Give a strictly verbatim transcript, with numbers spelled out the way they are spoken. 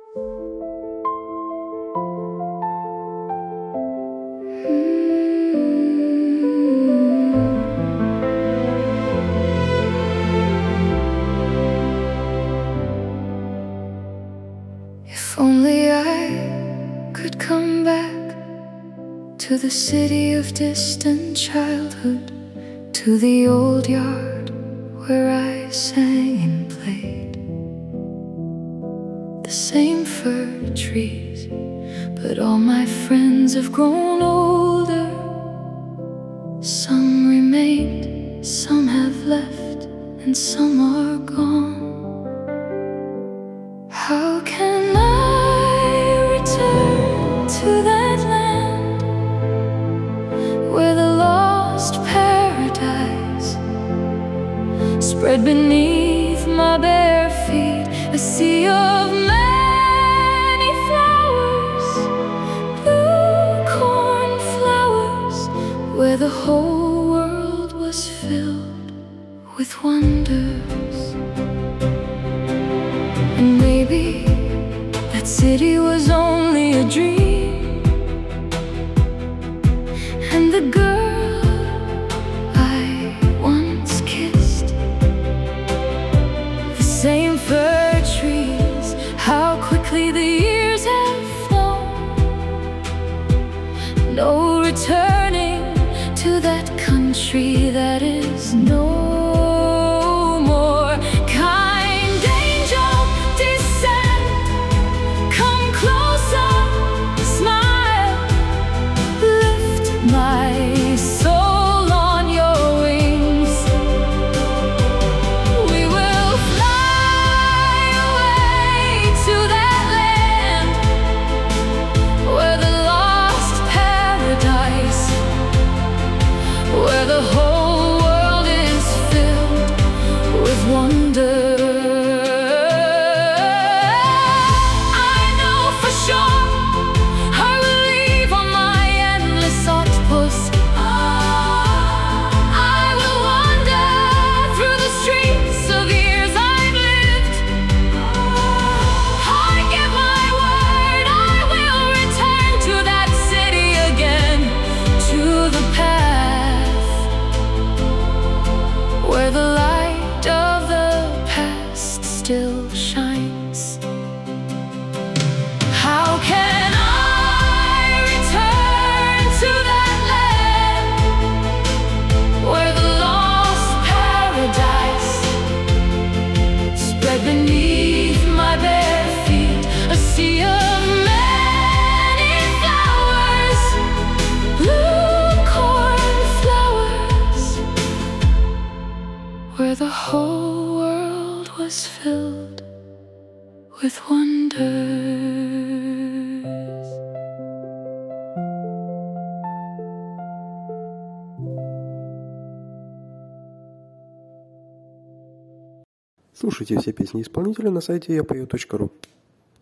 If only I could come back to the city of distant childhood, to the old yard where I sang and played. The same fir trees, but all my friends have grown older. Some remained, some have left, and some are gone. How can I return to that land where the lost paradise spread beneath my bare feet, a sea of many flowers, blue cornflowers, where the whole world was filled with wonders. And maybe that city was only a dream, and the girl I once kissed, the same fir trees, how quickly the years have flown. No returning to that country that is no more. Kind angel, descend, come closer, smile, lift my soul on your wings. We will fly away to that land where the lost paradise, where the whole world is filled with wonder. I know for sure I will leave on my endless octopus. I will wander through the streets of years I've lived. I give my word I will return to that city again, to the path where the light of the past still shines. How can I return to that land where the lost paradise spread beneath my bare feet, a sea of many flowers, blue cornflowers, where the whole world was filled with wonders. Слушайте все песни исполнителя на сайте я пою точка ру.